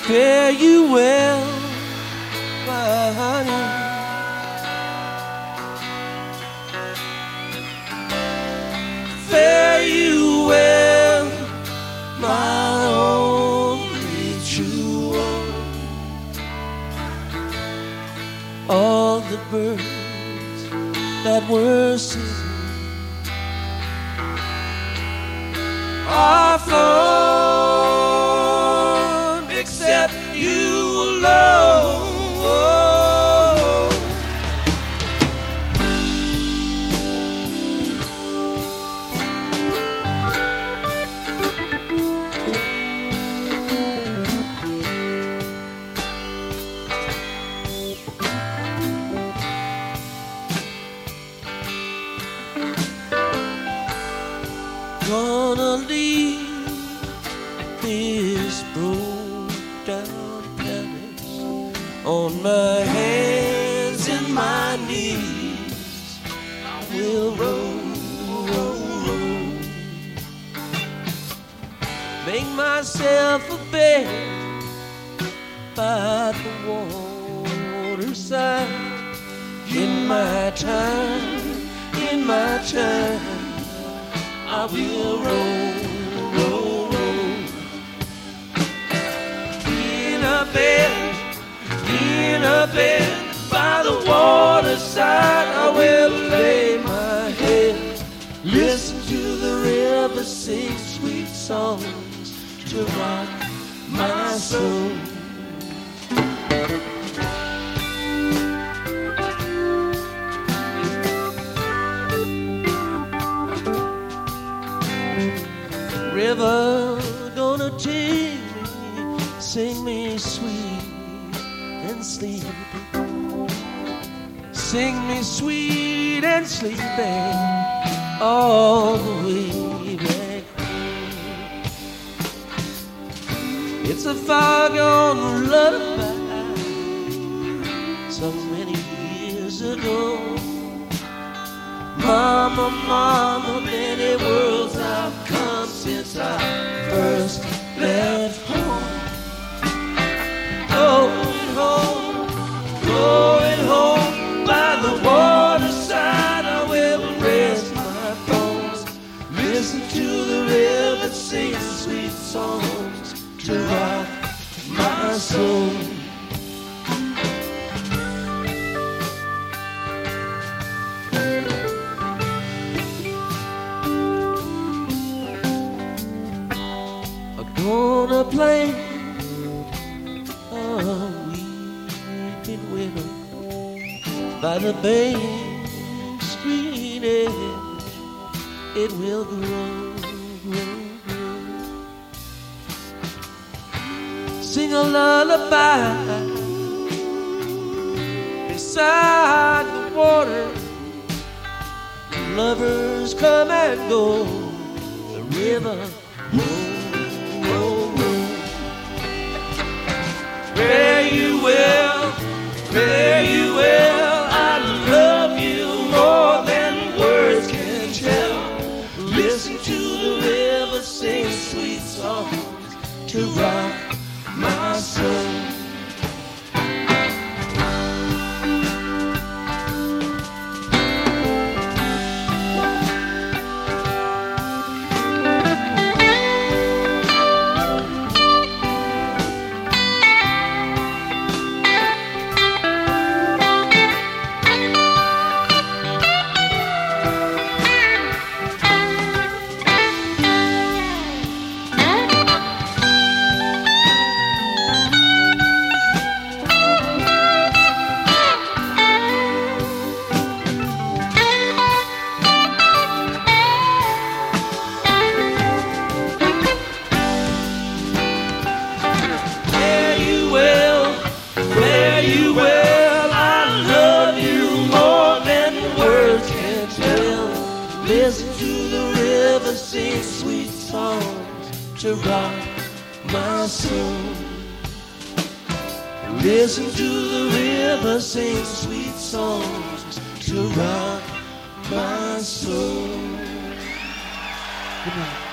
Fare you well, my honey. Fare you well, my only true one. All the birds that were singing are flown, except you alone. Gonna leave this broke down palace on my hands and my knees. I will roll, roll, roll, make myself a bed by the waterside. In my time, I will roll, roll, roll. In a bed by the waterside, I will lay my head, listen to the river sing sweet songs to rock my soul. River gonna take me, sing me sweet and sleepy, sing me sweet and sleepy all the way back home. It's a far-gone lullaby so many years ago. Mama, mama, many worlds I've come since I first left home. Going home, going home by the waterside. I will rest my bones, listen to the river sing sweet songs to rock my soul. Gonna play a weeping willow by the Bank's green edge. It will grow, grow, grow. Sing a lullaby beside the water. Lovers come and go. The river rolls. Fare you well, fare you well. I love you more than words can tell. Listen to the river sing sweet songs to rock my soul. Listen to the river sing sweet songs to rock my soul. Listen to the river sing sweet songs to rock my soul. Good night.